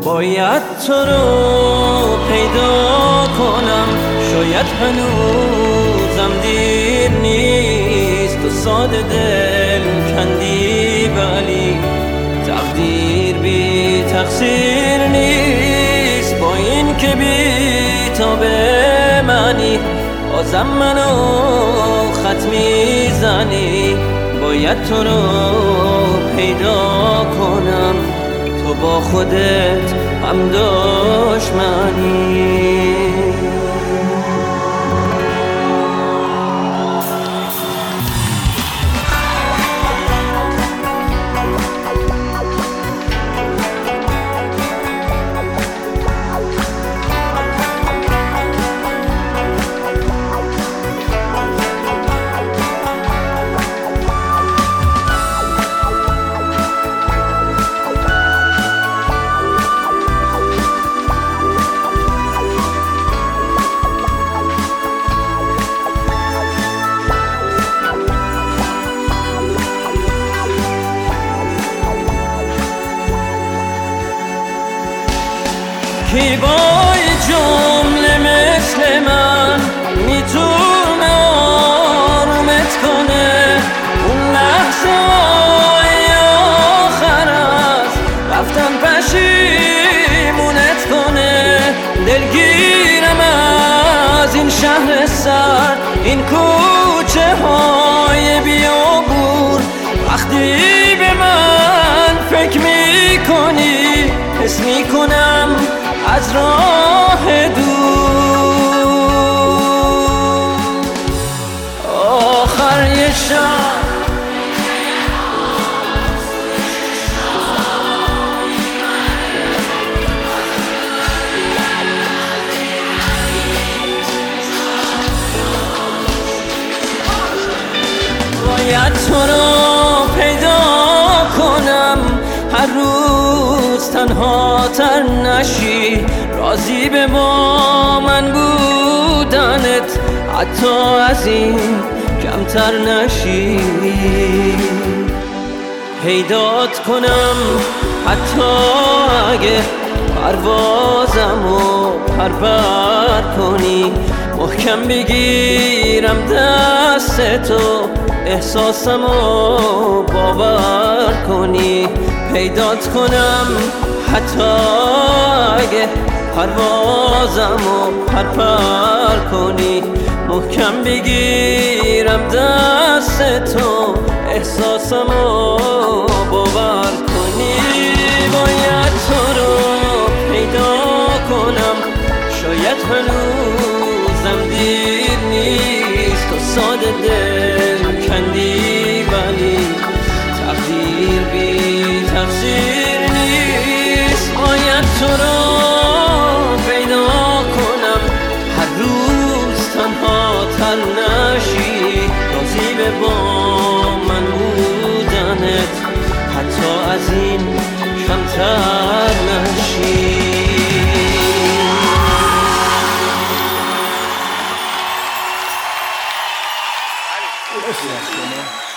باید تو رو پیدا کنم. شاید هنوزم دیر نیست، تو ساده دل کندی ولی تقدیر بی تقصیر نیست. با این که بی تا به منی بازم منو خط میزنی. باید تو رو پیدا کنم، تو با خودت هم دشمنی. کی با جمله مثل من میتونه آرومت کنه؟ اون لحظه های آخر است رفتن پشیمونت کنه. دلگیرم از این شهر سر، این کوچه های بیابور. وقتی به من فکر میکنی حس میکنم از راه دور آخر یه شب باید تو رو پیدا کنم، هر روز تنها تر نشی. راضی به با من بودنت، حتی از این کمتر نشی. پیدات کنم حتی اگه پروازمو پرپر کنی. محکم بگیرم دستتو، احساسمو باور کنی. پیدات کنم حتی اگه پروازمو پرپر کنی. محکم بگیرم دستتو، احساسمو باور کنی. باید تو رو پیدا کنم، شاید هنوزم دیر نیست. تو ساده دل کندی ولی تقدیر بی تقصیر نیست. باید تو رو پیدا کنم، هر روز تنها تر نشی. راضی به با من بودنت، حتی از این کمتر نشی.